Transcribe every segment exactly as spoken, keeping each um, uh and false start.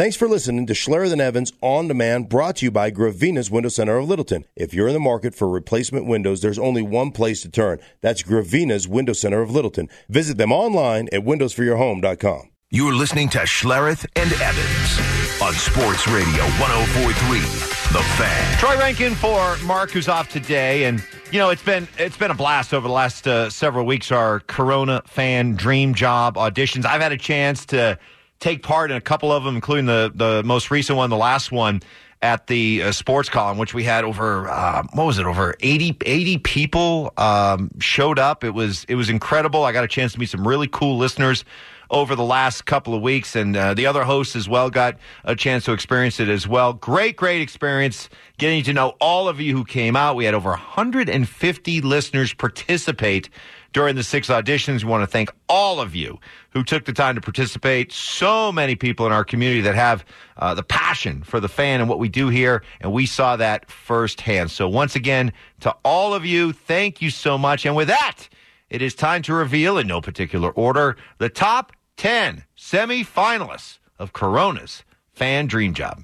Thanks for listening to Schlereth and Evans On Demand, brought to you by Gravina's Window Center of Littleton. If you're in the market for replacement windows, there's only one place to turn. That's Gravina's Window Center of Littleton. Visit them online at windows for your home dot com. You're listening to Schlereth and Evans on Sports Radio one oh four point three, The Fan. Troy Rankin for Mark, who's off today, and you know it's been it's been a blast over the last uh, several weeks. Our Corona Fan Dream Job auditions. I've had a chance to take part in a couple of them, including the the most recent one, the last one at the uh, sports column, which we had over uh, what was it over eighty, eighty people um, showed up. It was it was incredible. I got a chance to meet some really cool listeners over the last couple of weeks, and uh, the other hosts as well got a chance to experience it as well. Great, great experience getting to know all of you who came out. We had over one hundred fifty listeners participate during the six auditions. We want to thank all of you who took the time to participate. So many people in our community that have uh, the passion for the fan and what we do here, and we saw that firsthand. So once again, to all of you, thank you so much. And with that, it is time to reveal, in no particular order, the top ten semifinalists of Corona's Fan Dream Job.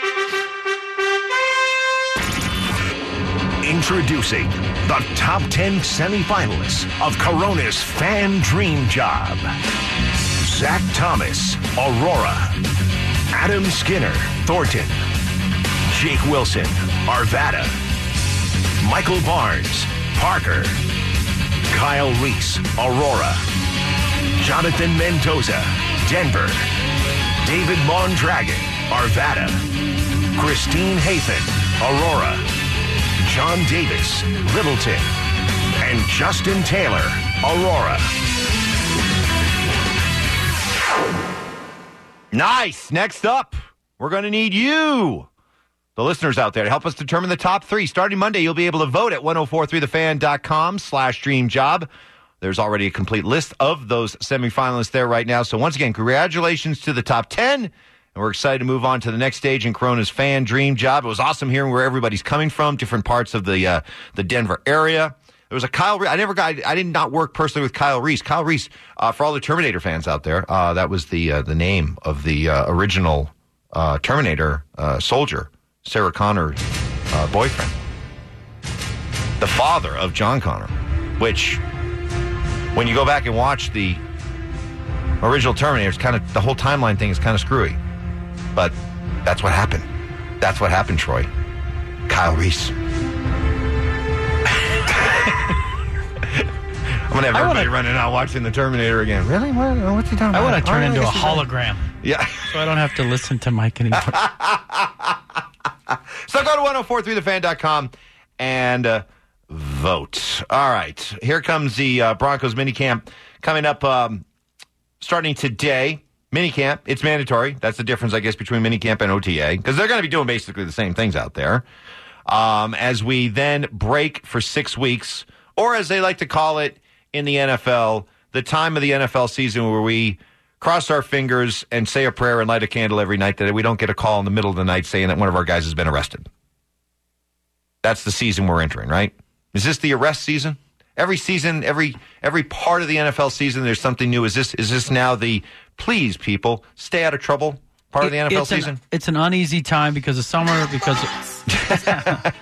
Introducing the top ten semifinalists of Corona's Fan Dream Job. Zach Thomas, Aurora. Adam Skinner, Thornton. Jake Wilson, Arvada. Michael Barnes, Parker. Kyle Reese, Aurora. Jonathan Mendoza, Denver. David Mondragon, Arvada. Christine Hathan, Aurora. John Davis, Littleton. And Justin Taylor, Aurora. Nice. Next up, we're going to need you, the listeners out there, to help us determine the top three. Starting Monday, you'll be able to vote at ten forty-three the fan dot com slash dream job. There's already a complete list of those semifinalists there right now. So once again, congratulations to the top ten. And we're excited to move on to the next stage in Corona's Fan Dream Job. It was awesome hearing where everybody's coming from, different parts of the uh, the Denver area. There was a Kyle Reese. I never got, I did not work personally with Kyle Reese. Kyle Reese, uh, for all the Terminator fans out there, uh, that was the uh, the name of the uh, original uh, Terminator uh, soldier, Sarah Connor's uh, boyfriend. The father of John Connor, which, when you go back and watch the original Terminator, it's kind of, the whole timeline thing is kind of screwy. But that's what happened. That's what happened, Troy. Kyle Reese. I'm going to have everybody wanna, running out watching the Terminator again. Really? What, what's he talking about? I want to turn oh, into a hologram. Yeah. So I don't have to listen to Mike anymore. So go to ten forty-three the fan dot com and uh, vote. All right. Here comes the uh, Broncos minicamp coming up um, starting today. Minicamp, it's mandatory. That's the difference, I guess, between minicamp and O T A, because they're going to be doing basically the same things out there. Um, as we then break for six weeks, or as they like to call it in the N F L, the time of the N F L season where we cross our fingers and say a prayer and light a candle every night that we don't get a call in the middle of the night saying that one of our guys has been arrested. That's the season we're entering, right? Is this the arrest season? Every season, every every part of the N F L season, there's something new. Is this is this now the please people stay out of trouble part it, of the N F L it's season? An, it's an uneasy time because of summer. Because of,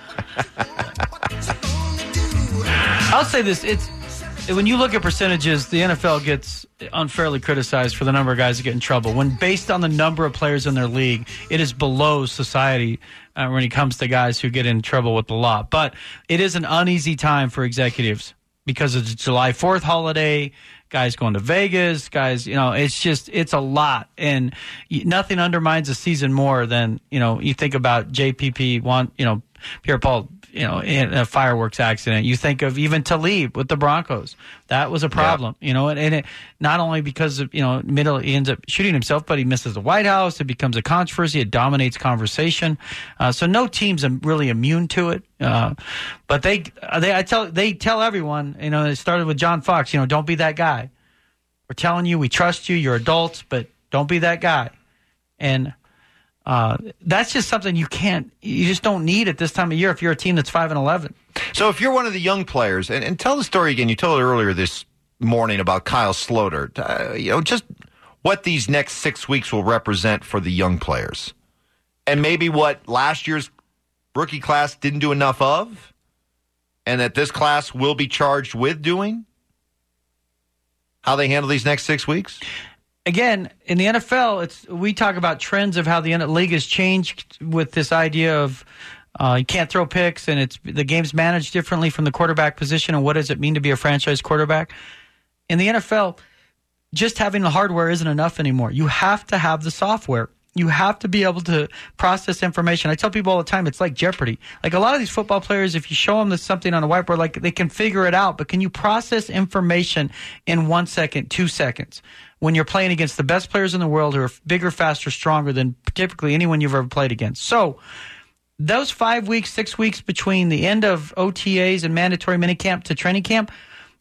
I'll say this: it's when you look at percentages, the N F L gets unfairly criticized for the number of guys that get in trouble. When based on the number of players in their league, it is below society uh, when it comes to guys who get in trouble with the law. But it is an uneasy time for executives because of the July fourth holiday, guys going to Vegas, guys, you know, it's just, it's a lot. And nothing undermines a season more than, you know, you think about J P P, one, you know, Pierre-Paul, you know, in a fireworks accident. You think of even Talib with the Broncos. That was a problem, yeah. you know, and, and it not only because of, you know, middle, he ends up shooting himself, but he misses the White House. It becomes a controversy. It dominates conversation. Uh, so no team's really immune to it. Uh, but they, they, I tell, they tell everyone, you know, it started with John Fox, you know, don't be that guy. We're telling you, we trust you, you're adults, but don't be that guy. And, Uh, that's just something you can't, you just don't need at this time of year if you're a team that's five and eleven. So if you're one of the young players, and, and tell the story again, you told it earlier this morning about Kyle Sloter, uh, you know, just what these next six weeks will represent for the young players. And maybe what last year's rookie class didn't do enough of, and that this class will be charged with doing. How they handle these next six weeks? Again, in the N F L, it's we talk about trends of how the league has changed with this idea of uh, you can't throw picks, and it's the game's managed differently from the quarterback position, and what does it mean to be a franchise quarterback? In the N F L, just having the hardware isn't enough anymore. You have to have the software. You have to be able to process information. I tell people all the time, it's like Jeopardy. Like a lot of these football players, if you show them this something on a whiteboard, like they can figure it out, but can you process information in one second, two seconds? When you're playing against the best players in the world who are bigger, faster, stronger than typically anyone you've ever played against. So those five weeks, six weeks between the end of O T As and mandatory minicamp to training camp,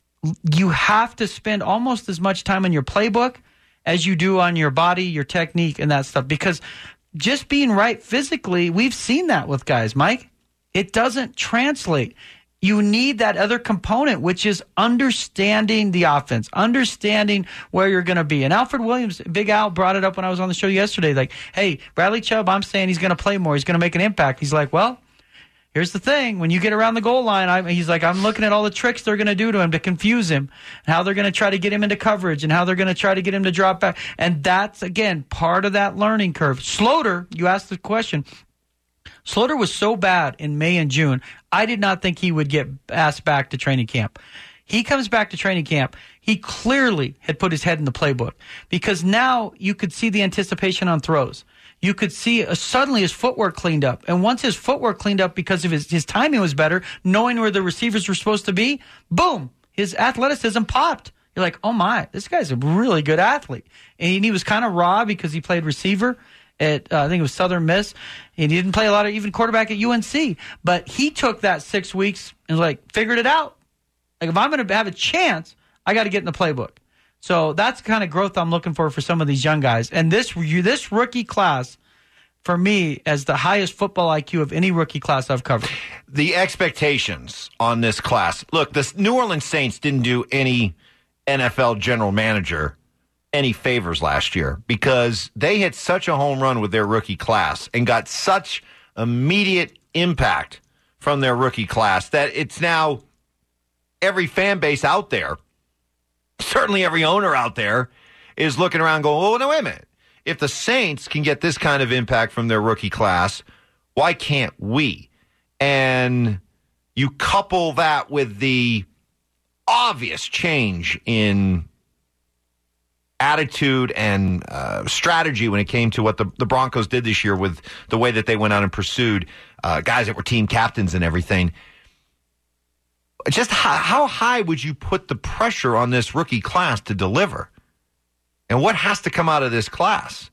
you have to spend almost as much time on your playbook as you do on your body, your technique, and that stuff. Because just being right physically, we've seen that with guys, Mike. It doesn't translate. You need that other component, which is understanding the offense, understanding where you're going to be. And Alfred Williams, Big Al, brought it up when I was on the show yesterday. Like, hey, Bradley Chubb, I'm saying he's going to play more. He's going to make an impact. He's like, well, here's the thing. When you get around the goal line, I, he's like, I'm looking at all the tricks they're going to do to him to confuse him, and how they're going to try to get him into coverage, and how they're going to try to get him to drop back. And that's, again, part of that learning curve. Sloter, you asked the question. Sloter was so bad in May and June, I did not think he would get asked back to training camp. He comes back to training camp. He clearly had put his head in the playbook, because now you could see the anticipation on throws. You could see uh, suddenly his footwork cleaned up. And once his footwork cleaned up because of his, his timing was better, knowing where the receivers were supposed to be, boom, his athleticism popped. You're like, oh my, this guy's a really good athlete. And he was kind of raw because he played receiver at, uh, I think it was Southern Miss. And he didn't play a lot of even quarterback at U N C. But he took that six weeks and like figured it out. Like, if I'm going to have a chance, I got to get in the playbook. So that's the kind of growth I'm looking for for some of these young guys. And this this rookie class, for me, as the highest football I Q of any rookie class I've covered. The expectations on this class. Look, the New Orleans Saints didn't do any N F L general manager any favors last year, because they hit such a home run with their rookie class and got such immediate impact from their rookie class that it's now every fan base out there, certainly every owner out there, is looking around going, oh, no, wait a minute. If the Saints can get this kind of impact from their rookie class, why can't we? And you couple that with the obvious change in attitude and uh, strategy when it came to what the, the Broncos did this year with the way that they went out and pursued uh, guys that were team captains and everything. Just how, how high would you put the pressure on this rookie class to deliver? And what has to come out of this class?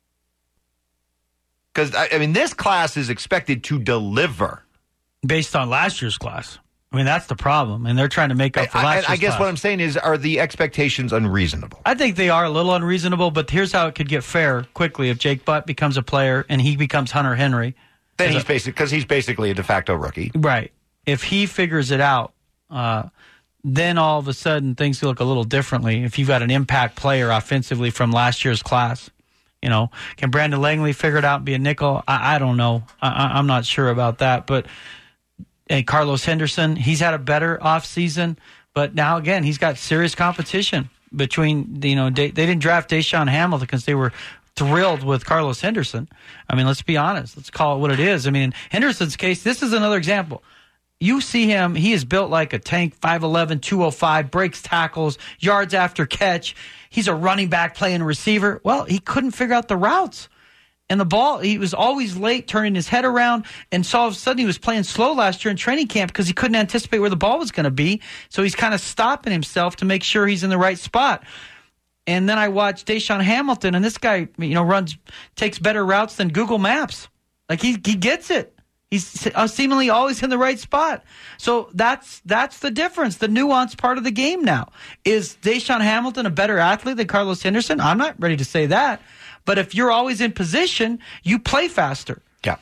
Because, I, I mean, this class is expected to deliver. Based on last year's class. I mean, that's the problem. And they're trying to make up for last I, I, year's I guess class. what I'm saying is, are the expectations unreasonable? I think they are a little unreasonable, but here's how it could get fair quickly. If Jake Butt becomes a player and he becomes Hunter Henry. Then he's basic because he's basically a de facto rookie. Right. If he figures it out, uh, then all of a sudden things look a little differently. If you've got an impact player offensively from last year's class, you know, can Brandon Langley figure it out and be a nickel? I, I don't know. I, I'm not sure about that. But and Carlos Henderson, he's had a better offseason, but now again he's got serious competition between, you know, they, they didn't draft Deshaun Hamilton because they were thrilled with Carlos Henderson. I mean, let's be honest. Let's call it what it is. I mean, in Henderson's case, this is another example. You see him, he is built like a tank, five eleven, two oh five, breaks tackles, yards after catch. He's a running back playing receiver. Well, he couldn't figure out the routes. And the ball, he was always late, turning his head around, and so all of a sudden he was playing slow last year in training camp because he couldn't anticipate where the ball was going to be. So he's kind of stopping himself to make sure he's in the right spot. And then I watched Deshaun Hamilton, and this guy, you know, runs, takes better routes than Google Maps. Like, he he gets it. He's seemingly always in the right spot. So that's that's the difference. The nuanced part of the game now. Is Deshaun Hamilton a better athlete than Carlos Henderson? I'm not ready to say that. But if you're always in position, you play faster. Yeah.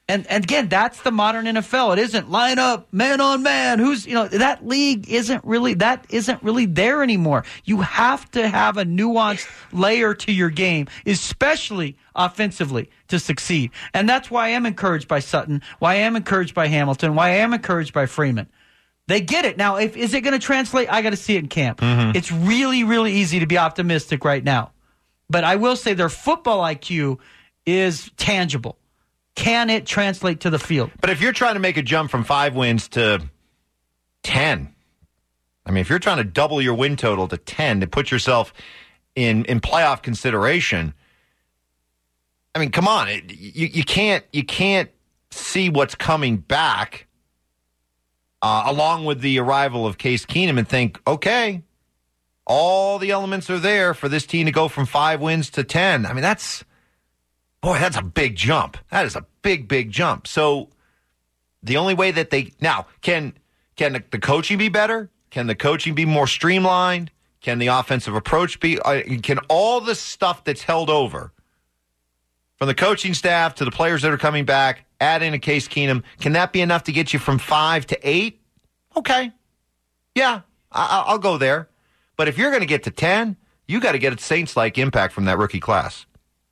And, and again, that's the modern N F L. It isn't line up, man on man. Who's, you know, that league isn't really, that isn't really there anymore. You have to have a nuanced layer to your game, especially offensively, to succeed. And that's why I am encouraged by Sutton, why I am encouraged by Hamilton, why I am encouraged by Freeman. They get it. Now, if is it going to translate? I got to see it in camp. Mm-hmm. It's really, really easy to be optimistic right now. But I will say their football I Q is tangible. Can it translate to the field? But if you're trying to make a jump from five wins to ten, I mean, if you're trying to double your win total to ten to put yourself in, in playoff consideration, I mean, come on, it, you you can't you can't see what's coming back uh, along with the arrival of Case Keenum and think, okay, all the elements are there for this team to go from five wins to ten. I mean, that's. Boy, that's a big jump. That is a big, big jump. So the only way that they now can can the, the coaching be better? Can the coaching be more streamlined? Can the offensive approach be? Uh, can all the stuff that's held over from the coaching staff to the players that are coming back, add in a Case Keenum, can that be enough to get you from five to eight? Okay, yeah, I, I'll go there. But if you're going to get to ten, you got to get a Saints-like impact from that rookie class.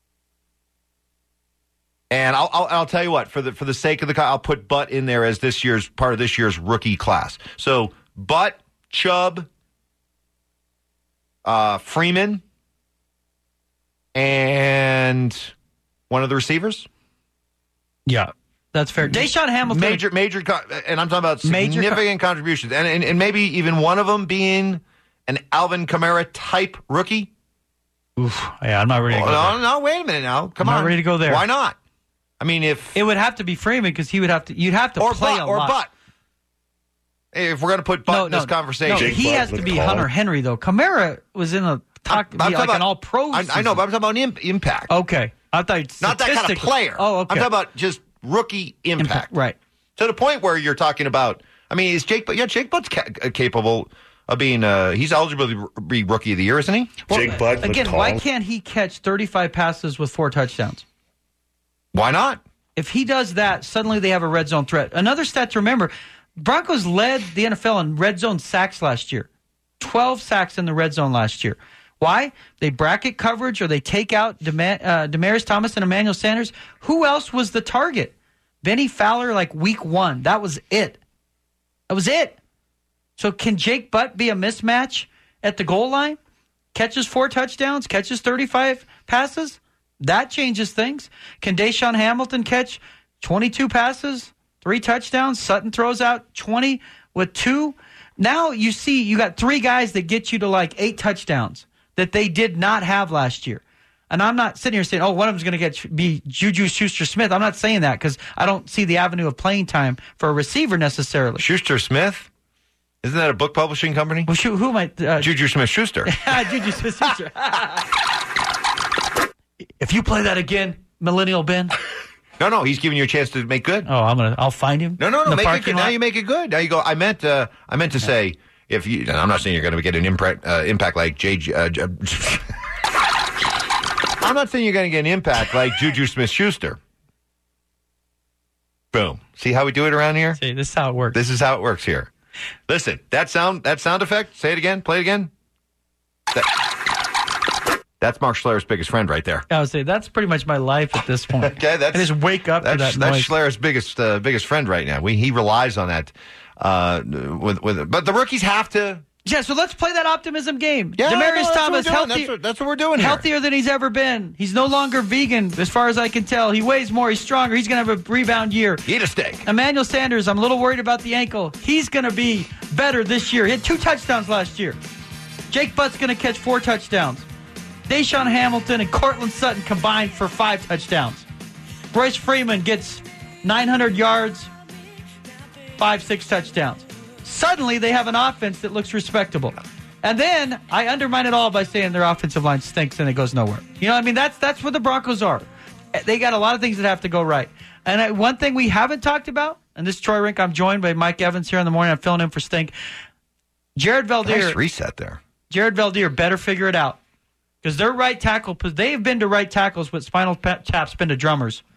And I'll, I'll I'll tell you what, for the for the sake of the, I'll put Butt in there as this year's part of this year's rookie class. So Butt, Chubb, uh, Freeman, and one of the receivers. Yeah, that's fair. Deshaun Hamilton, major major, and I'm talking about significant co- contributions, and, and and maybe even one of them being an Alvin Kamara type rookie. Oof, yeah, I'm not ready to go oh, there. No, no, wait a minute now. Come I'm on. not ready to go there. Why not? I mean, if... It would have to be Freeman because he would have to... You'd have to or play Butt, a or lot. Butt. If we're going to put Butt no, in this no, conversation... No, Jake he Butt has to be Hunter Henry, though. Kamara was in a... Talk, I'm, I'm like about, an all-pro I, I know, but I'm talking about imp, impact. Okay. I thought Not that kind of player. Oh, okay. I'm talking about just rookie impact. impact. Right. To the point where you're talking about... I mean, is Jake... Yeah, Jake Butt's ca- capable... Of being, uh, he's eligible to be Rookie of the Year, isn't he? Well, Jake Butt. Again, tall. why can't he catch thirty-five passes with four touchdowns? Why not? If he does that, suddenly they have a red zone threat. Another stat to remember, Broncos led the N F L in red zone sacks last year. twelve sacks in the red zone last year. Why? They bracket coverage or they take out Dem- uh, Demaryius Thomas and Emmanuel Sanders. Who else was the target? Benny Fowler, like week one. That was it. That was it. So can Jake Butt be a mismatch at the goal line? Catches four touchdowns, catches thirty-five passes? That changes things. Can Deshaun Hamilton catch twenty-two passes, three touchdowns? Sutton throws out twenty with two. Now you see you got three guys that get you to like eight touchdowns that they did not have last year. And I'm not sitting here saying, oh, one of them's going to get be Juju Schuster-Smith. I'm not saying that because I don't see the avenue of playing time for a receiver necessarily. Schuster-Smith? Isn't that a book publishing company? Well, shoot, who might? Uh, Juju Smith-Schuster. Juju Smith-Schuster. If you play that again, Millennial Ben. No, no, he's giving you a chance to make good. Oh, I'm gonna. I'll find him. No, no, no. in the Make it parking good. lot. Now you make it good. Now you go. I meant. Uh, I meant to say if you. I'm not saying you're going to get an impact. Uh, impact like J. Uh, I'm not saying you're going to get an impact like Juju Smith-Schuster. Boom. See how we do it around here? See, this is how it works. This is how it works here. Listen, that sound that sound effect, say it again, play it again. That, that's Mark Schlerer's biggest friend right there. I would say that's pretty much my life at this point. Okay, that's I just wake up that's, to that that's noise. Schlerer's biggest uh, biggest friend right now. We, he relies on that. Uh, with with but the rookies have to. Yeah, so let's play that optimism game. Yeah, Demaryius no, that's Thomas, what we're doing. healthy, That's what, that's what we're doing here. healthier than he's ever been. He's no longer vegan, as far as I can tell. He weighs more. He's stronger. He's going to have a rebound year. Eat a steak. Emmanuel Sanders, I'm a little worried about the ankle. He's going to be better this year. He had two touchdowns last year. Jake Butt's going to catch four touchdowns. Deshaun Hamilton and Cortland Sutton combined for five touchdowns. Royce Freeman gets nine hundred yards, five, six touchdowns. Suddenly, they have an offense that looks respectable. And then I undermine it all by saying their offensive line stinks and it goes nowhere. You know what I mean? That's that's what the Broncos are. They got a lot of things that have to go right. And I, one thing we haven't talked about, and this is Troy Rink, I'm joined by Mike Evans here in the morning. I'm filling in for Stink. Jared Valdir. Nice reset there. Jared Valdir better figure it out. Because their right tackle, they have been to right tackles what spinal taps been to drummers.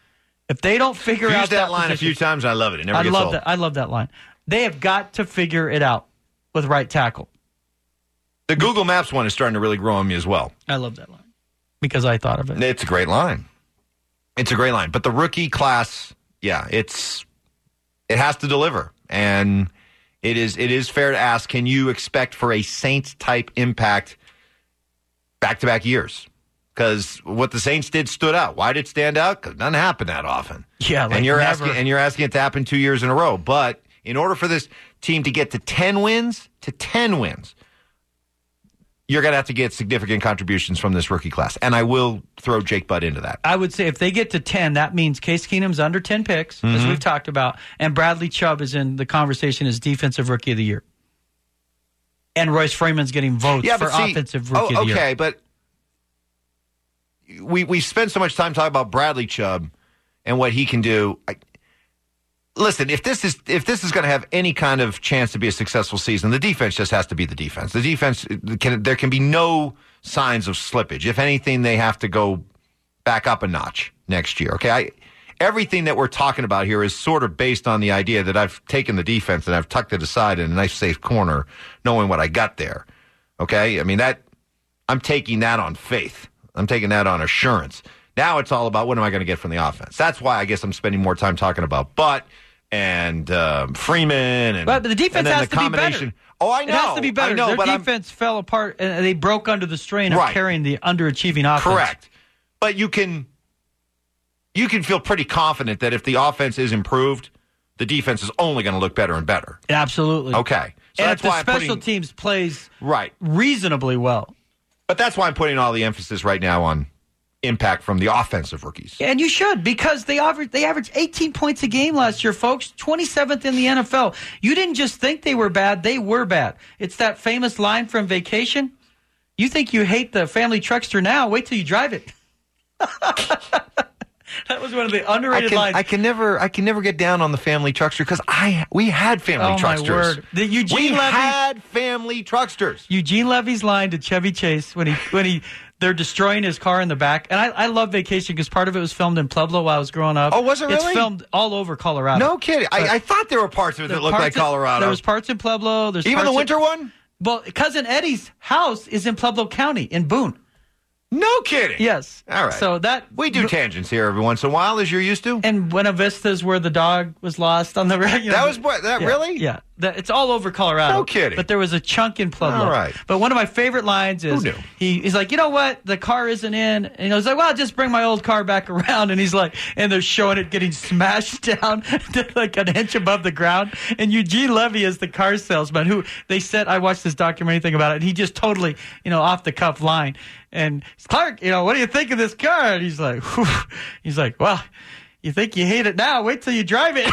If they don't figure I've out used that, that line position, a few times, and I love it. It never I gets love old. that. I love that line. They have got to figure it out with right tackle. The Google Maps one is starting to really grow on me as well. I love that line because I thought of it. It's a great line. It's a great line. But the rookie class, yeah, it's it has to deliver. And it is it is fair to ask, can you expect for a Saints-type impact back-to-back years? Because what the Saints did stood out. Why did it stand out? Because it doesn't happen that often. Yeah, like and you're never. asking and you're asking it to happen two years in a row. But in order for this team to get to ten wins, to ten wins, you're going to have to get significant contributions from this rookie class. And I will throw Jake Butt into that. I would say if they get to ten, that means Case Keenum's under ten picks, Mm-hmm. as we've talked about, and Bradley Chubb is in the conversation as Defensive Rookie of the Year. And Royce Freeman's getting votes Yeah, for but see, Offensive Rookie oh, of the Year. okay, but we we spend so much time talking about Bradley Chubb and what he can do. I, listen, if this is if this is going to have any kind of chance to be a successful season, the defense just has to be the defense. The defense can there can be no signs of slippage. If anything, they have to go back up a notch next year. Okay, I, everything that we're talking about here is sort of based on the idea that I've taken the defense and I've tucked it aside in a nice safe corner, knowing what I got there. Okay, I mean that I'm taking that on faith. I'm taking that on assurance. Now it's all about what am I going to get from the offense. That's why I guess I'm spending more time talking about Butt and um, Freeman. And, But the defense and then has the to be better. Oh, I know. It has to be better. I know, Their but defense I'm, fell apart, and they broke under the strain of right. carrying the underachieving offense. Correct. But you can you can feel pretty confident that if the offense is improved, the defense is only going to look better and better. Absolutely. Okay. So and that's if the why I'm special putting, teams plays right. reasonably well. But that's why I'm putting all the emphasis right now on impact from the offensive rookies. And you should, because they averaged they averaged eighteen points a game last year, folks. twenty-seventh in the N F L. You didn't just think they were bad, they were bad. It's that famous line from Vacation. You think you hate the family truckster now, wait till you drive it. That was one of the underrated I can, lines. I can never I can never get down on the family truckster because I we had family Oh, my trucksters. word. The Eugene we Levy- had family trucksters. Eugene Levy's line to Chevy Chase when he when he they're destroying his car in the back. And I, I love Vacation because part of it was filmed in Pueblo while I was growing up. Oh, was it really? It's filmed all over Colorado. No kidding. I, I thought there were parts of it There that were looked like parts in- Colorado. There was parts in Pueblo. There's Even parts the winter in, one? Well, Cousin Eddie's house is in Pueblo County in Boone. No kidding. Yes. All right. So that We do tangents here every once in a while, as you're used to. and Buena Vista's where the dog was lost on the you know, That was what- that yeah, really? Yeah, that, it's all over Colorado. No kidding. But there was a chunk in Pueblo. All right. But one of my favorite lines is Who knew? he he's like, you know what, the car isn't in, and he goes like, well, I'll just bring my old car back around, and he's like, and they're showing it getting smashed down to like an inch above the ground, and Eugene Levy is the car salesman who they said I watched this documentary thing about it, and he just totally you know off the cuff line. And Clark, you know, what do you think of this car? And he's like, whew. He's like, well, you think you hate it now? Wait till you drive it.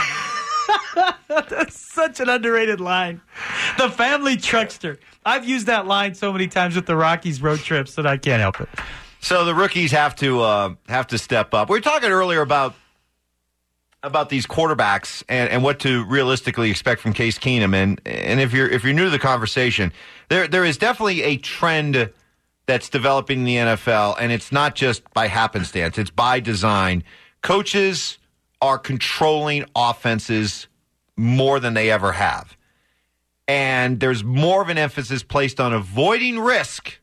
That's such an underrated line. The family truckster. I've used that line so many times with the Rockies road trips that I can't help it. So the rookies have to uh, have to step up. We were talking earlier about about these quarterbacks and, and what to realistically expect from Case Keenum. And and if you're if you're new to the conversation, there there is definitely a trend that's developing in the N F L, and it's not just by happenstance. It's by design. Coaches are controlling offenses more than they ever have. And there's more of an emphasis placed on avoiding risk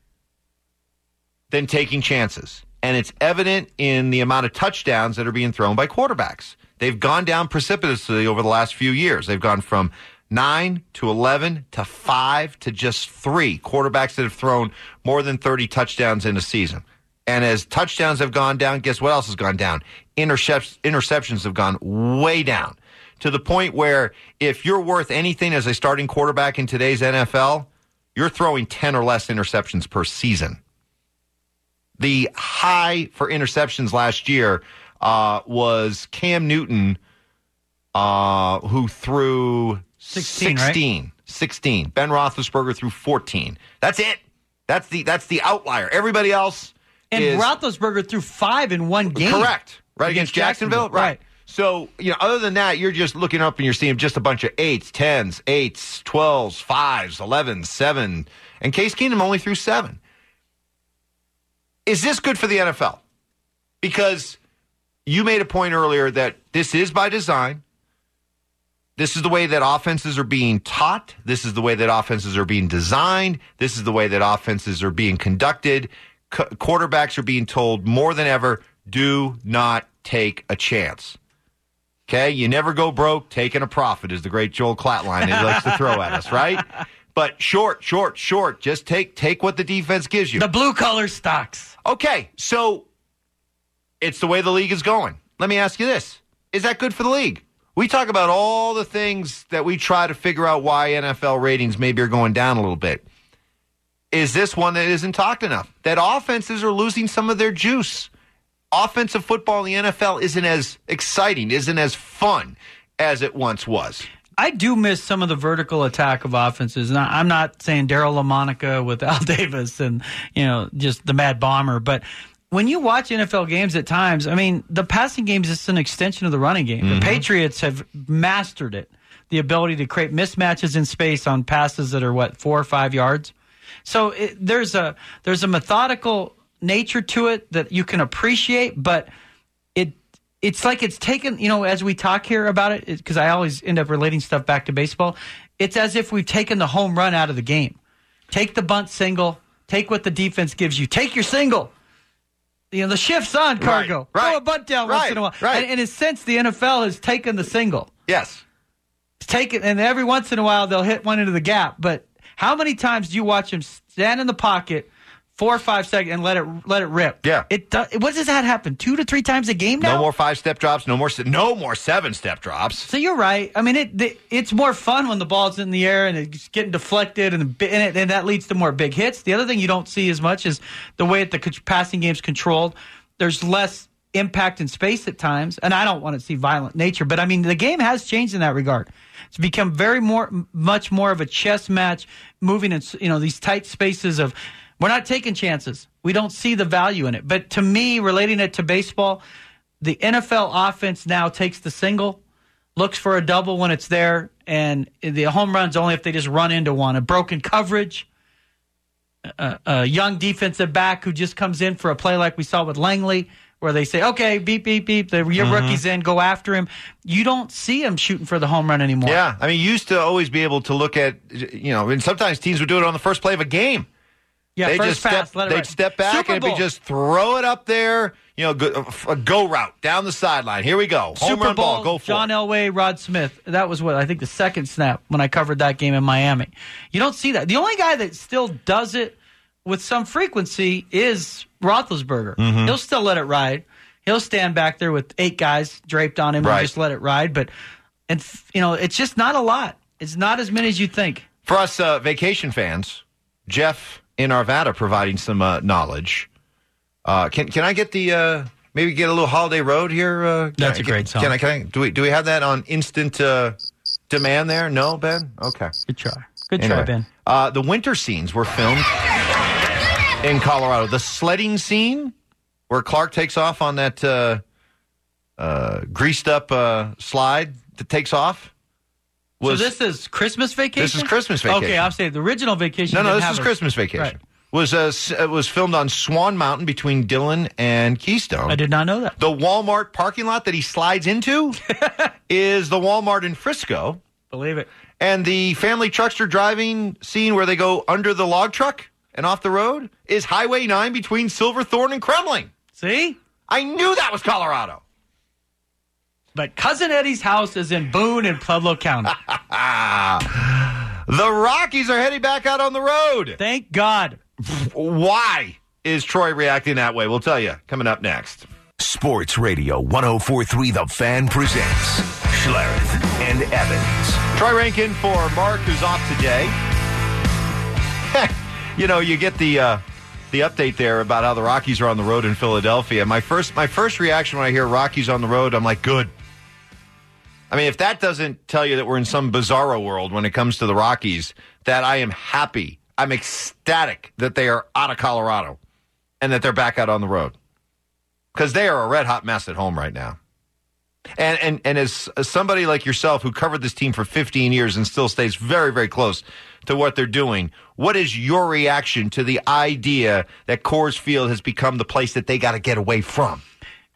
than taking chances. And it's evident in the amount of touchdowns that are being thrown by quarterbacks. They've gone down precipitously over the last few years. They've gone from nine to eleven to five to just three quarterbacks that have thrown more than thirty touchdowns in a season. And as touchdowns have gone down, guess what else has gone down? Intercept- interceptions have gone way down to the point where if you're worth anything as a starting quarterback in today's N F L, you're throwing ten or less interceptions per season. The high for interceptions last year uh, was Cam Newton, uh, who threw sixteen, sixteen, right? sixteen. Ben Roethlisberger threw fourteen. That's it. That's the that's the outlier. Everybody else And is Roethlisberger threw five in one game. correct. Right against, Against Jacksonville? Jacksonville, Right. right. So, you know, other than that, you're just looking up and you're seeing just a bunch of eights, tens, eights, twelves, fives, elevens, seven, and Case Keenum only threw seven. Is this good for the N F L? Because you made a point earlier that this is by design. This is the way that offenses are being taught. This is the way that offenses are being designed. This is the way that offenses are being conducted. C- quarterbacks are being told more than ever, do not take a chance. Okay? You never go broke taking a profit, is the great Joel Klatt line he likes to throw at us, right? But short, short, short. Just take take what the defense gives you. The blue collar stocks. Okay, so it's the way the league is going. Let me ask you this. Is that good for the league? We talk about all the things that we try to figure out why N F L ratings maybe are going down a little bit. Is this one that isn't talked enough? That offenses are losing some of their juice. Offensive football in the N F L isn't as exciting, isn't as fun as it once was. I do miss some of the vertical attack of offenses. And I'm not saying Daryl LaMonica with Al Davis and, you know, just the Mad Bomber, but when you watch N F L games at times, I mean, the passing game is just an extension of the running game. Mm-hmm. The Patriots have mastered it, the ability to create mismatches in space on passes that are, what, four or five yards. So it, there's a there's a methodical nature to it that you can appreciate, but it it's like it's taken, you know, as we talk here about it, because I always end up relating stuff back to baseball, it's as if we've taken the home run out of the game. Take the bunt single, take what the defense gives you, take your single. You know, the shift's on, Cargo. Right, right, Throw a bunt down right, once in a while. Right. And in a sense, the N F L has taken the single. Yes. It's taken, and every once in a while, they'll hit one into the gap. But how many times do you watch him stand in the pocket four or five seconds and let it let it rip? Yeah. It does, what does that happen? Two to three times a game now? No more five-step drops. No more no more seven-step drops. So you're right. I mean, it, it it's more fun when the ball's in the air and it's getting deflected, and, and, it, and that leads to more big hits. The other thing you don't see as much is the way that the passing game's controlled. There's less impact in space at times, and I don't want to see violent nature, but I mean, the game has changed in that regard. It's become very more, much more of a chess match, moving in, you know, these tight spaces of, we're not taking chances. We don't see the value in it. But to me, relating it to baseball, the N F L offense now takes the single, looks for a double when it's there, and the home run's only if they just run into one. A broken coverage, a, a young defensive back who just comes in for a play like we saw with Langley, where they say, okay, beep, beep, beep, the, your mm-hmm. rookie's in, go after him. You don't see him shooting for the home run anymore. Yeah, I mean, you used to always be able to look at, you know, and sometimes teams would do it on the first play of a game. Yeah, they first just pass, step, let it they'd ride. step back Super and it'd be Bowl. just throw it up there, you know, go, a go route down the sideline. Here we go. Home Super run Bowl, ball, go for John it. Elway, Rod Smith. That was what I think the second snap when I covered that game in Miami. You don't see that. The only guy that still does it with some frequency is Roethlisberger. Mm-hmm. He'll still let it ride. He'll stand back there with eight guys draped on him right. and just let it ride. But, and you know, it's just not a lot. It's not as many as you think. For us uh, vacation fans, Jeff in Arvada providing some uh, knowledge. Uh, can can I get the uh, maybe get a little Holiday Road here? Uh, That's I, a great song. Can I? Can I? Do we do we have that on instant uh, demand there? No, Ben. Okay. Good try. Good anyway, try, Ben. Uh, the winter scenes were filmed in Colorado. The sledding scene where Clark takes off on that uh, uh, greased up uh, slide that takes off. Was, so this is Christmas Vacation? This is Christmas Vacation. Okay, I'm saying the original Vacation. No, no, didn't this have is a- Christmas Vacation. Right. Was uh, it was filmed on Swan Mountain between Dillon and Keystone. I did not know that. The Walmart parking lot that he slides into is the Walmart in Frisco. Believe it. And the family truckster driving scene where they go under the log truck and off the road is Highway nine between Silverthorne and Kremling. See? I knew that was Colorado. But Cousin Eddie's house is in Boone in Pueblo County. The Rockies are heading back out on the road. Thank God. Why is Troy reacting that way? We'll tell you coming up next. Sports Radio one oh four point three The Fan presents Schlereth and Evans. Troy Rankin for Mark, who's off today. You know, you get the uh, the update there about how the Rockies are on the road in Philadelphia. My first my first reaction when I hear Rockies on the road, I'm like, good. I mean, if that doesn't tell you that we're in some bizarro world when it comes to the Rockies, that I am happy. I'm ecstatic that they are out of Colorado and that they're back out on the road. Because they are a red-hot mess at home right now. And and and as, as somebody like yourself who covered this team for fifteen years and still stays very, very close to what they're doing, what is your reaction to the idea that Coors Field has become the place that they got to get away from?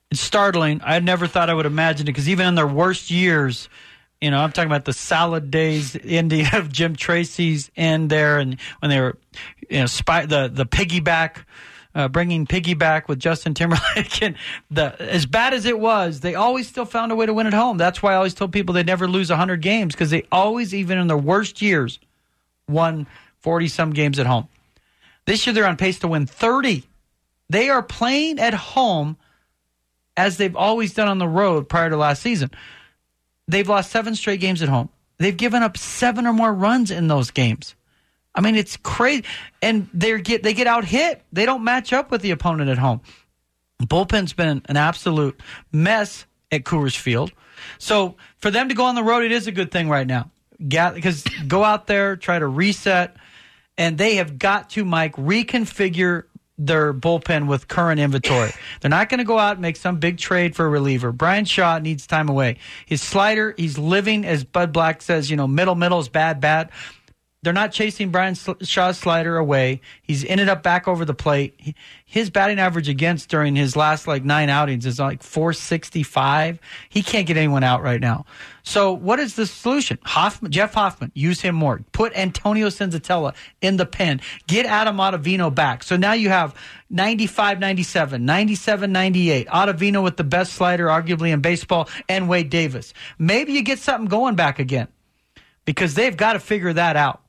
It's startling. I never thought I would imagine it because even in their worst years, you know, I'm talking about the salad days ending of Jim Tracy's end there, and when they were, you know, spy, the the piggyback, uh, bringing piggyback with Justin Timberlake, and the as bad as it was, they always still found a way to win at home. That's why I always told people they'd never lose one hundred games because they always, even in their worst years, won forty some games at home. This year they're on pace to win thirty. They are playing at home as they've always done on the road prior to last season. They've lost seven straight games at home. They've given up seven or more runs in those games. I mean, it's crazy. And they get they get out hit. They don't match up with the opponent at home. Bullpen's been an absolute mess at Coors Field. So for them to go on the road, it is a good thing right now. Because go out there, try to reset, and they have got to, Mike, reconfigure their bullpen with current inventory. They're not going to go out and make some big trade for a reliever. Brian Shaw needs time away. His slider, he's living, as Bud Black says, you know, middle, middle is bad, bad. They're not chasing Brian Shaw's slider away. He's ended up back over the plate. He, his batting average against during his last like nine outings is like four sixty-five. He can't get anyone out right now. So what is the solution? Hoffman, Jeff Hoffman, use him more. Put Antonio Senzatella in the pen. Get Adam Ottavino back. So now you have ninety-five ninety-seven, ninety-seven ninety-eight. Ottavino with the best slider arguably in baseball, and Wade Davis. Maybe you get something going back again because they've got to figure that out.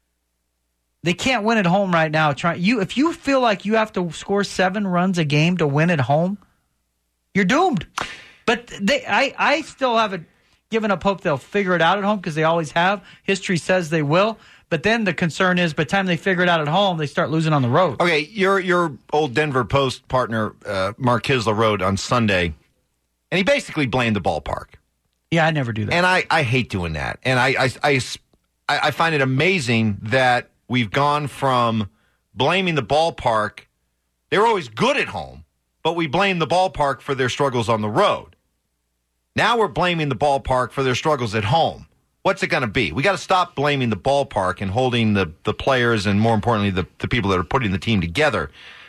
They can't win at home right now. Try, you, if you feel like you have to score seven runs a game to win at home, you're doomed. But they, I, I still haven't given up hope they'll figure it out at home because they always have. History says they will. But then the concern is by the time they figure it out at home, they start losing on the road. Okay, your your old Denver Post partner, uh, Mark Kisler, wrote on Sunday, and he basically blamed the ballpark. Yeah, I never do that. And I, I hate doing that. And I, I, I, I find it amazing that we've gone from blaming the ballpark. They were always good at home, but we blame the ballpark for their struggles on the road. Now we're blaming the ballpark for their struggles at home. What's it going to be? We got to stop blaming the ballpark and holding the, the players and, more importantly, the, the people that are putting the team together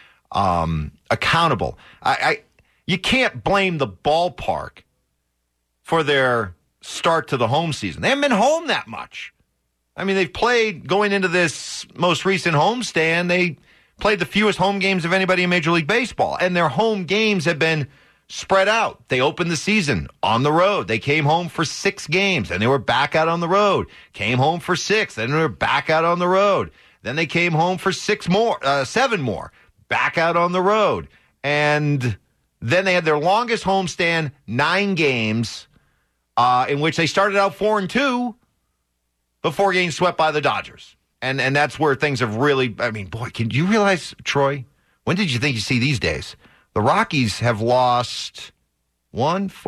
um, accountable. I, I you can't blame the ballpark for their start to the home season. They haven't been home that much. I mean, they've played, going into this most recent homestand, they played the fewest home games of anybody in Major League Baseball. And their home games have been spread out. They opened the season on the road. They came home for six games, and they were back out on the road. Came home for six, then they were back out on the road. Then they came home for six more, uh, seven more, back out on the road. And then they had their longest homestand, nine games, uh, in which they started out four and two. Before getting swept by the Dodgers. And and that's where things have really, I mean, boy, can you realize, Troy, when did you think you see these days? The Rockies have lost one, four,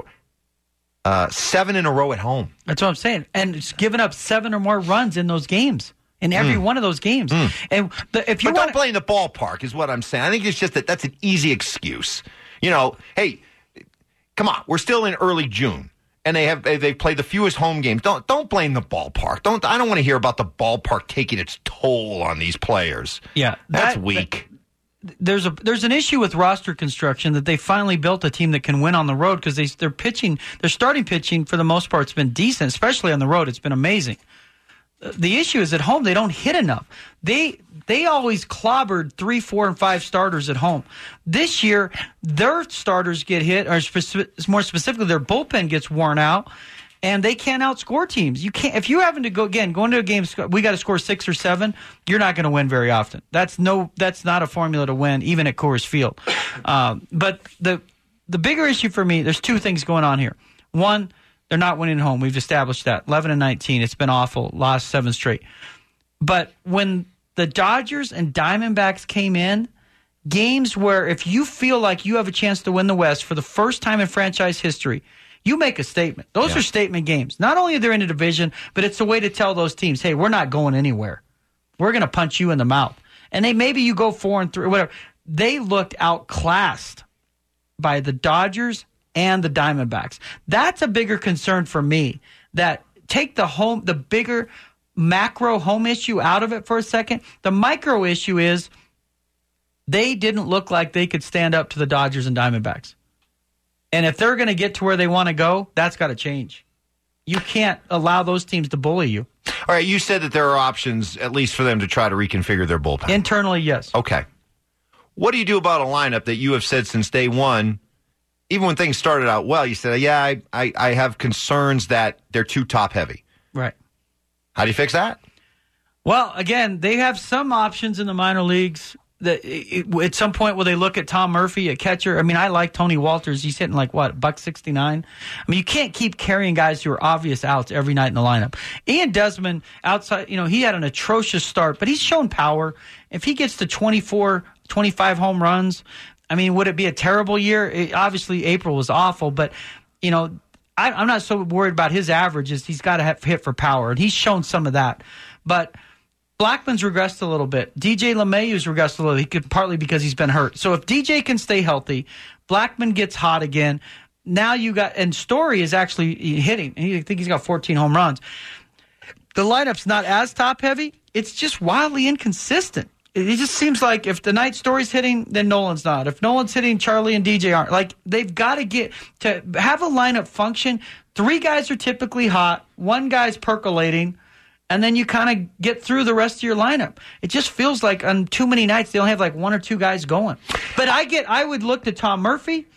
uh, seven in a row at home. That's what I'm saying. And it's given up seven or more runs in those games, in every mm. one of those games. Mm. And the, if you But want don't blame the ballpark is what I'm saying. I think it's just that that's an easy excuse. You know, hey, come on, we're still in early June. And they have they've played the fewest home games. Don't don't blame the ballpark. Don't I don't want to hear about the ballpark taking its toll on these players. Yeah, that's that, weak. That, there's a there's an issue with roster construction that they finally built a team that can win on the road because they they're pitching their starting pitching for the most part has been decent, especially on the road. It's been amazing. The issue is at home they don't hit enough. They they always clobbered three, four, and five starters at home. This year, their starters get hit, or speci- more specifically, their bullpen gets worn out, and they can't outscore teams. You can't if you're having to go again, go into a game. We got to score six or seven. You're not going to win very often. That's no. That's not a formula to win, even at Coors Field. Um, but the the bigger issue for me, there's two things going on here. One. They're not winning at home. We've established that. eleven and nineteen. It's been awful. Lost seven straight. But when the Dodgers and Diamondbacks came in, games where if you feel like you have a chance to win the West for the first time in franchise history, you make a statement. Those yeah. are statement games. Not only are they in a division, but it's a way to tell those teams, hey, we're not going anywhere. We're going to punch you in the mouth. And they maybe you go four and three, whatever. They looked outclassed by the Dodgers and the Diamondbacks. That's a bigger concern for me. That take the home, the bigger macro home issue out of it for a second. The micro issue is they didn't look like they could stand up to the Dodgers and Diamondbacks. And if they're going to get to where they want to go, that's got to change. You can't allow those teams to bully you. All right, you said that there are options, at least for them to try to reconfigure their bullpen. Internally, yes. Okay. What do you do about a lineup that you have said since day one, even when things started out well, you said, yeah, I, I, I have concerns that they're too top-heavy. Right. How do you fix that? Well, again, they have some options in the minor leagues. That it, at some point, will they look at Tom Murphy, a catcher? I mean, I like Tony Walters. He's hitting like, what, buck sixty-nine? I mean, you can't keep carrying guys who are obvious outs every night in the lineup. Ian Desmond, outside, you know, he had an atrocious start, but he's shown power. If he gets to twenty-four, twenty-five home runs, I mean, would it be a terrible year? It, obviously, April was awful, but, you know, I, I'm not so worried about his averages. He's got to have hit for power, and he's shown some of that. But Blackman's regressed a little bit. D J LeMahieu's regressed a little. He could partly because he's been hurt. So if D J can stay healthy, Blackman gets hot again. Now you got, and Story is actually hitting. I think he's got fourteen home runs. The lineup's not as top heavy. It's just wildly inconsistent. It just seems like if the night Story's hitting, then Nolan's not. If Nolan's hitting, Charlie and D J aren't. Like, they've got to get to have a lineup function. Three guys are typically hot. One guy's percolating. And then you kind of get through the rest of your lineup. It just feels like on too many nights they only have like one or two guys going. But I get, I would look to Tom Murphy.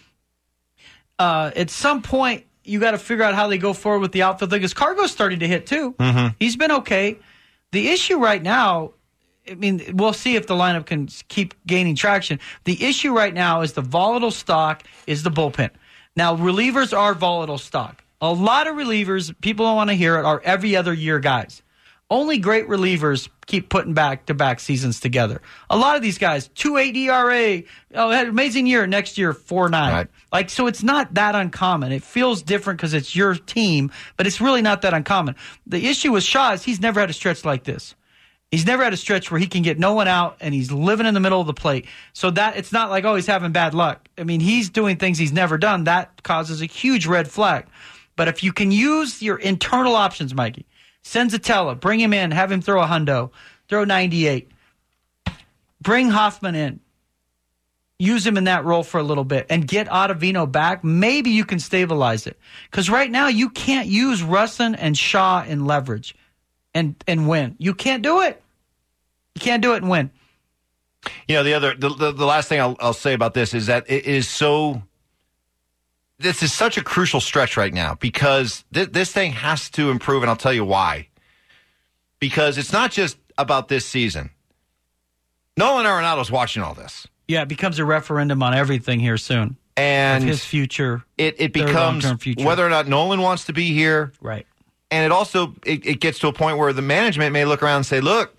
Uh, at some point, you got to figure out how they go forward with the outfield thing. Because Cargo's starting to hit too. Mm-hmm. He's been okay. The issue right now, I mean, we'll see if the lineup can keep gaining traction. The issue right now is the volatile stock is the bullpen. Now, relievers are volatile stock. A lot of relievers, people don't want to hear it, are every other year guys. Only great relievers keep putting back-to-back seasons together. A lot of these guys, two point eight E R A, oh, had an amazing year, next year, four point nine. Right. Like, so it's not that uncommon. It feels different because it's your team, but it's really not that uncommon. The issue with Shaw is he's never had a stretch like this. He's never had a stretch where he can get no one out, and he's living in the middle of the plate. So that it's not like, oh, he's having bad luck. I mean, he's doing things he's never done. That causes a huge red flag. But if you can use your internal options, Mikey, Senzatella, bring him in, have him throw a hundo, throw ninety-eight. Bring Hoffman in. Use him in that role for a little bit and get Ottavino back. Maybe you can stabilize it. Because right now you can't use Russin and Shaw in leverage and, and win. You can't do it. You can't do it and win. You know, the other, the, the, the last thing I'll, I'll say about this is that it is so... This is such a crucial stretch right now because th- this thing has to improve, and I'll tell you why. Because it's not just about this season. Nolan Arenado's watching all this. Yeah, it becomes a referendum on everything here soon. And of his future. It, it becomes future. Whether or not Nolan wants to be here. Right. And it also it, it gets to a point where the management may look around and say, look,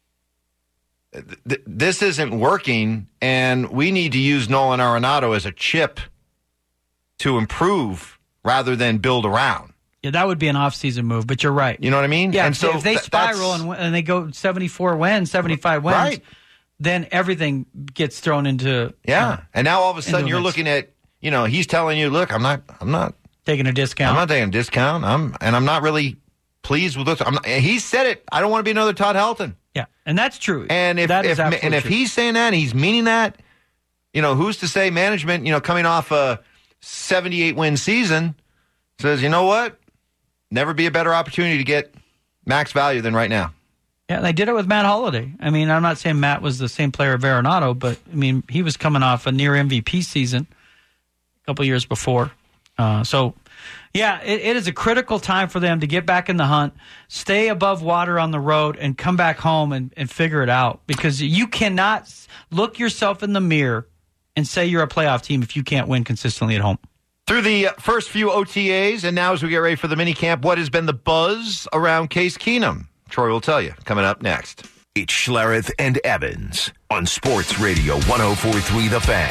th- this isn't working, and we need to use Nolan Arenado as a chip to improve rather than build around. Yeah, that would be an off-season move, but you're right. You know what I mean? Yeah, and so if they th- spiral and, and they go seventy-four wins, seventy-five wins, right. then everything gets thrown into yeah. Uh, and now all of a sudden you're looking at, you know, he's telling you, look, I'm not, I'm not taking a discount. I'm not taking a discount. I'm and I'm not really pleased with this. I'm not, he said it. I don't want to be another Todd Helton. Yeah, and that's true. And if, that if and if true. he's saying that, and he's meaning that, you know, who's to say management, you know, coming off a seventy-eight win season says, you know what? Never be a better opportunity to get max value than right now. Yeah, they did it with Matt Holliday. I mean, I'm not saying Matt was the same player of Arenado, but I mean, he was coming off a near M V P season a couple years before. Uh, so, yeah, it, it is a critical time for them to get back in the hunt, stay above water on the road, and come back home and, and figure it out. Because you cannot look yourself in the mirror and say you're a playoff team if you can't win consistently at home. Through the first few O T As, and now as we get ready for the minicamp, what has been the buzz around Case Keenum? Troy will tell you, coming up next. It's Schlereth and Evans on Sports Radio one oh four point three The Fan.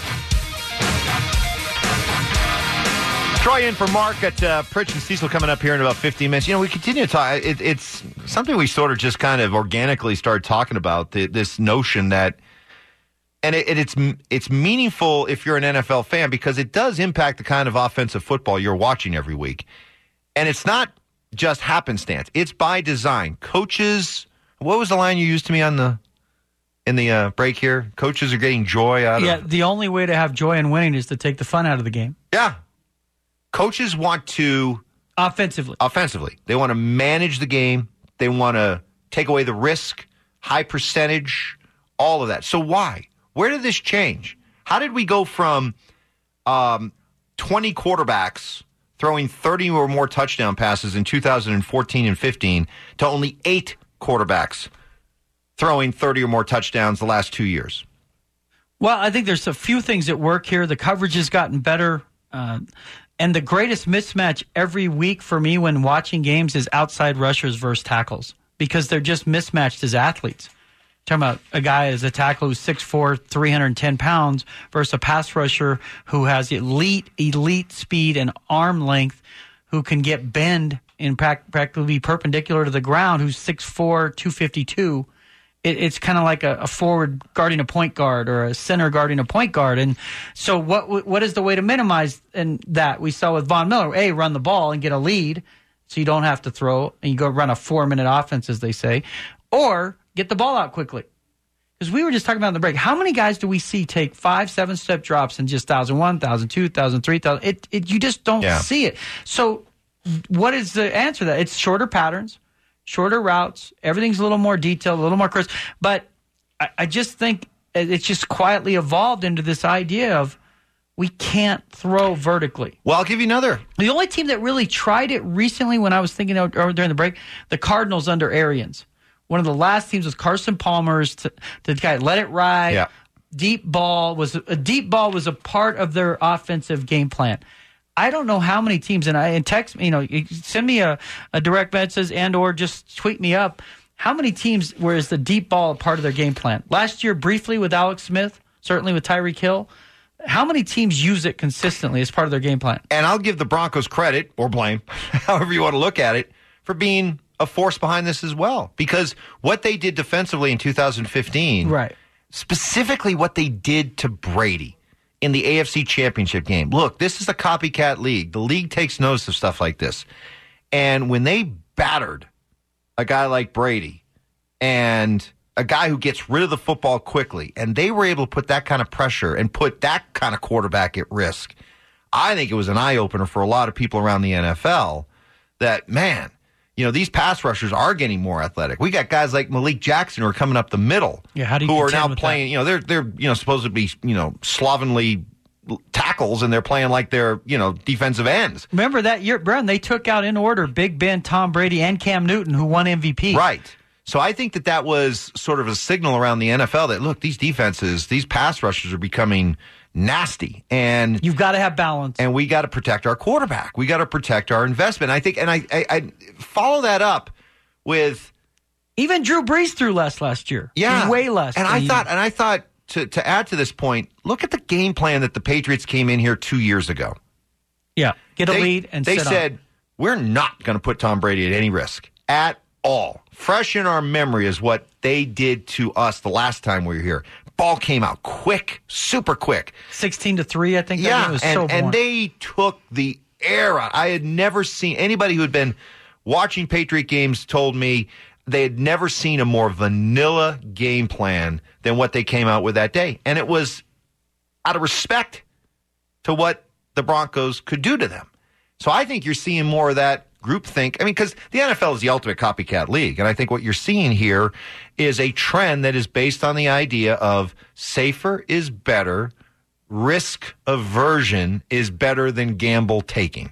Troy in for Mark at uh, Pritch and Cecil coming up here in about fifteen minutes. You know, we continue to talk. It, it's something we sort of just kind of organically started talking about, the, this notion that, and it, it, it's it's meaningful if you're an N F L fan because it does impact the kind of offensive football you're watching every week. And it's not just happenstance. It's by design. Coaches, what was the line you used to me on the in the uh, break here? Coaches are getting joy out yeah, of... Yeah, the only way to have joy in winning is to take the fun out of the game. Yeah. Coaches want to... Offensively. Offensively. They want to manage the game. They want to take away the risk, high percentage, all of that. So why? Where did this change? How did we go from um, twenty quarterbacks throwing thirty or more touchdown passes in two thousand fourteen and fifteen to only eight quarterbacks throwing thirty or more touchdowns the last two years? Well, I think there's a few things at work here. The coverage has gotten better. Uh, and the greatest mismatch every week for me when watching games is outside rushers versus tackles, because they're just mismatched as athletes. Talking about a guy as a tackle who's six foot four, three hundred ten pounds versus a pass rusher who has elite, elite speed and arm length, who can get bend and practically perpendicular to the ground, who's six foot four, two fifty-two. It, it's kind of like a, a forward guarding a point guard or a center guarding a point guard. And so what what is the way to minimize and that? We saw with Von Miller, A, run the ball and get a lead so you don't have to throw and you go run a four-minute offense, as they say, or get the ball out quickly. Because we were just talking about in the break, how many guys do we see take five, seven-step drops in just one thousand one, one thousand two, one thousand three, one thousand? It, it, you just don't yeah. see it. So what is the answer to that? It's shorter patterns, shorter routes. Everything's a little more detailed, a little more crisp. But I, I just think it's just quietly evolved into this idea of we can't throw vertically. Well, I'll give you another. The only team that really tried it recently, when I was thinking of, or during the break, the Cardinals under Arians. One of the last teams was Carson Palmer's to, to kind of let it ride. Yeah. Deep ball was a deep ball was a part of their offensive game plan. I don't know how many teams, and I and text me, you know, you send me a, a direct message and or just tweet me up. How many teams where is the deep ball a part of their game plan? Last year, briefly with Alex Smith, certainly with Tyreek Hill. How many teams use it consistently as part of their game plan? And I'll give the Broncos credit, or blame, however you want to look at it, for being a force behind this as well. Because what they did defensively in two thousand fifteen, right, specifically what they did to Brady in the A F C Championship game. Look, this is a copycat league. The league takes notice of stuff like this. And when they battered a guy like Brady and a guy who gets rid of the football quickly, and they were able to put that kind of pressure and put that kind of quarterback at risk, I think it was an eye-opener for a lot of people around the N F L that, man, you know, these pass rushers are getting more athletic. We got guys like Malik Jackson who are coming up the middle, yeah, how do you who are now with playing, that? you know, they're, they're, you know, supposed to be, you know, slovenly tackles, and they're playing like they're, you know, defensive ends. Remember that year, Brent, they took out in order Big Ben, Tom Brady, and Cam Newton, who won M V P. Right. So I think that that was sort of a signal around the N F L that, look, these defenses, these pass rushers are becoming nasty, and you've got to have balance, and we got to protect our quarterback. We got to protect our investment. I think, and I, I, I follow that up with even Drew Brees threw less last year. Yeah, way less. And I thought, and I thought to to add to this point, look at the game plan that the Patriots came in here two years ago. Yeah, get a they, lead and they sit said on. We're not going to put Tom Brady at any risk at all. Fresh in our memory is what they did to us the last time we were here. Ball came out quick, super quick. sixteen to three, I think. That yeah, was and, so and they took the air out. I had never seen anybody who had been watching Patriot games told me they had never seen a more vanilla game plan than what they came out with that day. And it was out of respect to what the Broncos could do to them. So I think you're seeing more of that groupthink. I mean, because the N F L is the ultimate copycat league. And I think what you're seeing here is a trend that is based on the idea of safer is better, risk aversion is better than gamble taking.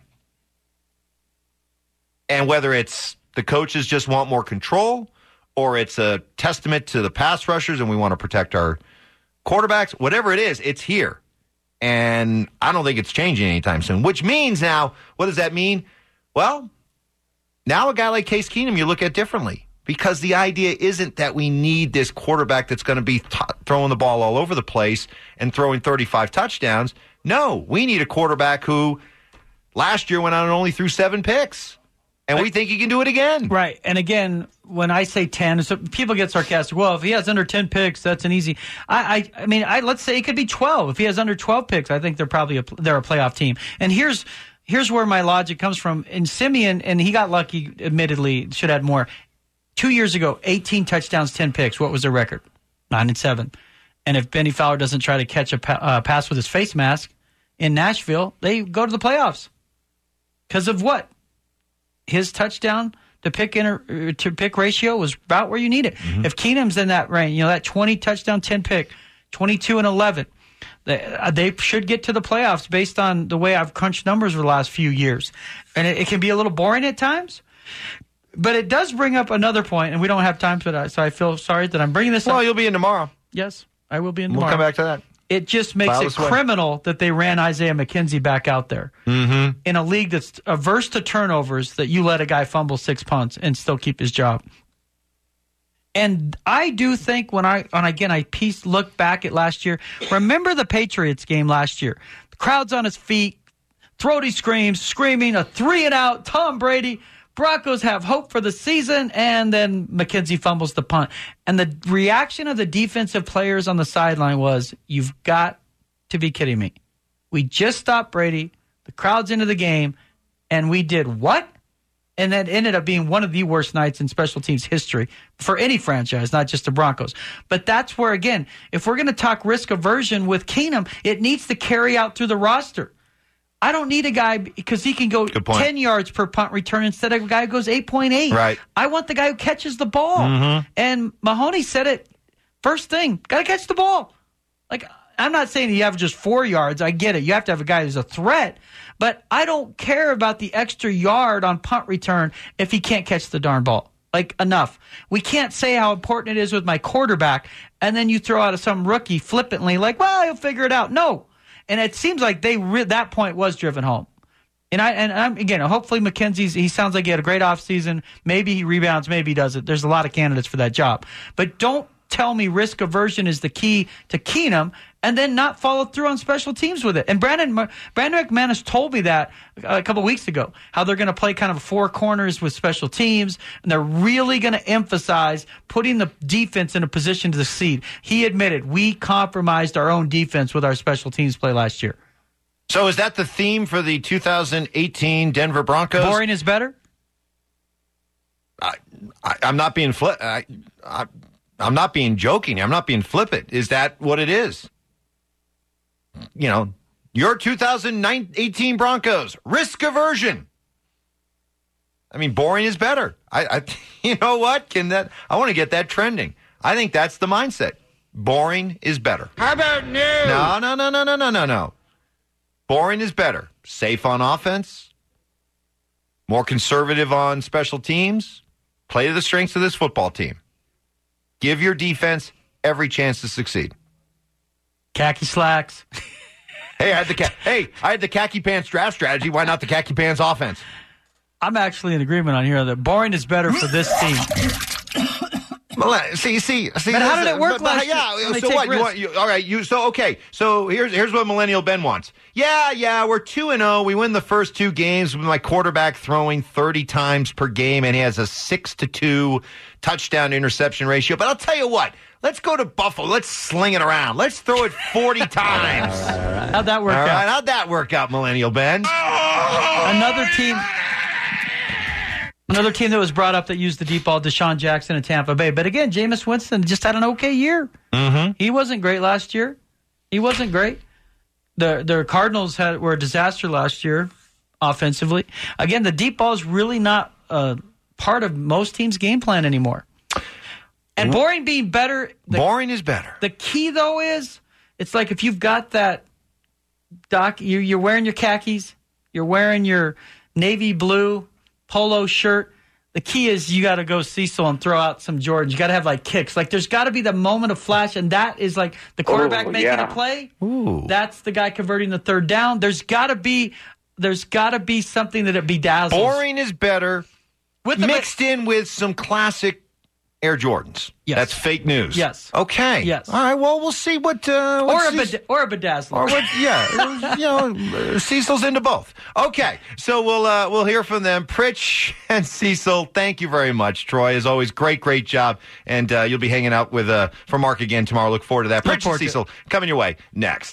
And whether it's the coaches just want more control, or it's a testament to the pass rushers and we want to protect our quarterbacks, whatever it is, it's here. And I don't think it's changing anytime soon, which means now, what does that mean? Well, now a guy like Case Keenum you look at differently, because the idea isn't that we need this quarterback that's going to be t- throwing the ball all over the place and throwing thirty-five touchdowns. No, we need a quarterback who last year went out and only threw seven picks. And we think he can do it again. Right. And again, when I say ten, so people get sarcastic. Well, if he has under ten picks, that's an easy. I, I, I mean, I let's say it could be twelve. If he has under twelve picks, I think they're probably a, they're a playoff team. And here's here's where my logic comes from. In Simeon, and he got lucky. Admittedly, should have had more. Two years ago, eighteen touchdowns, ten picks. What was their record? nine and seven. And if Benny Fowler doesn't try to catch a pa- uh, pass with his face mask in Nashville, they go to the playoffs. Because of what? His touchdown to pick inter- to pick ratio was about where you need it. Mm-hmm. If Keenum's in that range, you know, that twenty touchdown, ten pick, twenty-two and eleven, they, uh, they should get to the playoffs based on the way I've crunched numbers for the last few years. And it, it can be a little boring at times, but it does bring up another point, and we don't have time for that, so I feel sorry that I'm bringing this well, up. Well, you'll be in tomorrow. Yes, I will be in tomorrow. We'll come back to that. It just makes File it criminal that they ran Isaiah McKenzie back out there mm-hmm. in a league that's averse to turnovers, that you let a guy fumble six punts and still keep his job. And I do think when I, and again, I piece look back at last year, remember the Patriots game last year. The crowd's on his feet, throaty screams, screaming, a three and out, Tom Brady. Broncos have hope for the season, and then McKenzie fumbles the punt. And the reaction of the defensive players on the sideline was, you've got to be kidding me. We just stopped Brady, the crowd's into the game, and we did what? And that ended up being one of the worst nights in special teams history for any franchise, not just the Broncos. But that's where, again, if we're going to talk risk aversion with Keenum, it needs to carry out through the roster. I don't need a guy because he can go ten yards per punt return instead of a guy who goes eight point eight. Right. I want the guy who catches the ball. Mm-hmm. And Mahoney said it first thing, got to catch the ball. Like, I'm not saying he averages four yards. I get it. You have to have a guy who's a threat. But I don't care about the extra yard on punt return if he can't catch the darn ball. Like, enough. We can't say how important it is with my quarterback, and then you throw out some rookie flippantly like, well, he'll figure it out. No. And it seems like they re- that point was driven home. And I and I'm again, hopefully McKenzie's, he sounds like he had a great offseason. Maybe he rebounds, maybe he doesn't. There's a lot of candidates for that job. But don't tell me risk aversion is the key to Keenum and then not follow through on special teams with it. And Brandon Brandon McManus told me that a couple weeks ago, how they're going to play kind of four corners with special teams, and they're really going to emphasize putting the defense in a position to succeed. He admitted we compromised our own defense with our special teams play last year. So is that the theme for the two thousand eighteen Denver Broncos? Boring is better? I, I, I'm not being flip. I, I, I'm not being joking. I'm not being flippant. Is that what it is? You know, your two thousand eighteen Broncos, risk aversion. I mean, boring is better. I, I you know what? Can that? I want to get that trending. I think that's the mindset. Boring is better. How about new? No, no, no, no, no, no, no, no. Boring is better. Safe on offense. More conservative on special teams. Play to the strengths of this football team. Give your defense every chance to succeed. Khaki slacks. Hey, I had the ca- hey, I had the khaki pants draft strategy. Why not the khaki pants offense? I'm actually in agreement on here that boring is better for this team. Well, see, see, see. But how did it work but, last yeah, year? so what? You want, you, all right, you. So okay. So here's here's what Millennial Ben wants. Yeah, yeah, we're two and zero. We win the first two games with my quarterback throwing thirty times per game, and he has a six to two touchdown interception ratio. But I'll tell you what. Let's go to Buffalo. Let's sling it around. Let's throw it forty times. How'd that work All out? right, how'd that work out, Millennial Ben? Another team. Another team that was brought up that used the deep ball, Deshaun Jackson in Tampa Bay. But again, Jameis Winston just had an okay year. Mm-hmm. He wasn't great last year. He wasn't great. The the Cardinals had were a disaster last year offensively. Again, the deep ball is really not a part of most teams' game plan anymore. And boring being better. The, boring is better. The key, though, is it's like if you've got that, Doc, you're, you're wearing your khakis, you're wearing your navy blue polo shirt. The key is you got to go Cecil and throw out some Jordans. You got to have like kicks. Like there's got to be the moment of flash, and that is like the quarterback Ooh, making yeah. a play. Ooh. That's the guy converting the third down. There's got to be there's got to be something that it bedazzles. Boring is better. With the mixed in with some classic Air Jordans. Yes. That's fake news. Yes. Okay. Yes. All right. Well, we'll see what. Uh, or, what a Cecil, bed- or a bedazzler. or what? Yeah. You know, Cecil's into both. Okay. So we'll uh, we'll hear from them. Pritch and Cecil. Thank you very much, Troy. As always, great, great job. And uh, you'll be hanging out with uh, for Mark again tomorrow. Look forward to that. Look Pritch forward and to Cecil coming your way next.